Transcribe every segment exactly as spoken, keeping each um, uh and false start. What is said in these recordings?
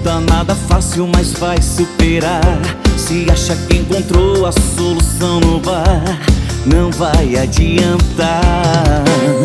conta nada fácil, mas vai superar. Se acha que encontrou a solução no bar, não vai adiantar.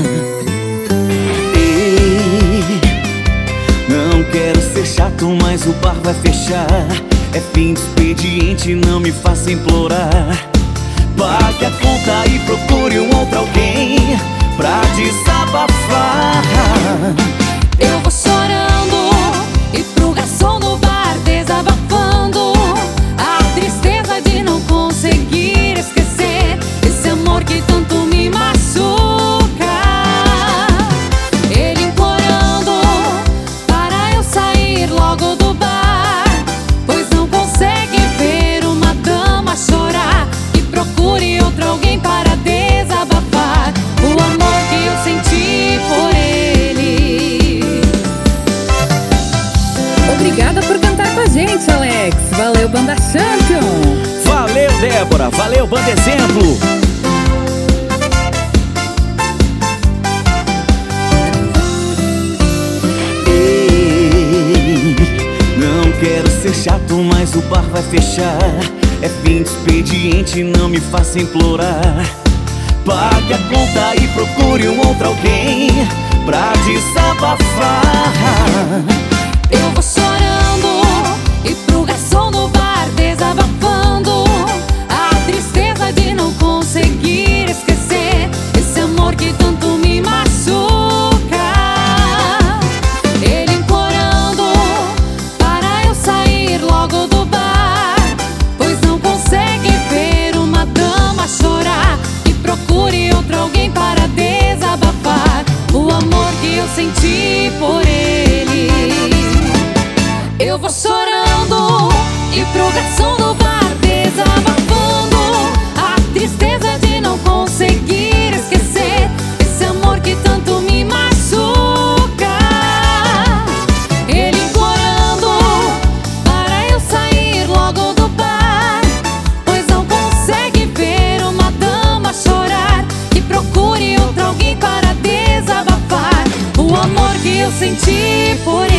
Ei, não quero ser chato, mas o bar vai fechar. É fim de expediente, não me faça implorar. Pague a conta e procure um outro alguém pra desabafar. Eu vou chorando e pro garçom do bar desabafando a tristeza de não conseguir esquecer esse amor que tanto me machuca. Ele implorando para eu sair logo do bar, pois não consegue ver uma dama chorar. E procure outro alguém para desabafar o amor que eu senti por ele. Obrigada por cantar com a gente, Alex. Valeu, Banda Champion. Valeu, Débora. Valeu, Banda Exemplo. Ei, não quero ser chato, mas o bar vai fechar. É fim de expediente, não me faça implorar. Pague a conta e procure um outro alguém pra desabafar. Eu vou chorando e pro garçom do bar desabafando a tristeza de não conseguir esquecer esse amor que tanto me machuca. Ele implorando para eu sair logo do bar, pois não consegue ver uma dama chorar. E procure outro alguém para desabafar o amor que eu senti por ele. Eu vou chorando e pro garçom do bar desabafando a tristeza de não conseguir esquecer esse amor que tanto me machuca. Ele implorando para eu sair logo do bar, pois não consegue ver uma dama chorar. E procure outro alguém para desabafar o amor que eu senti por ele.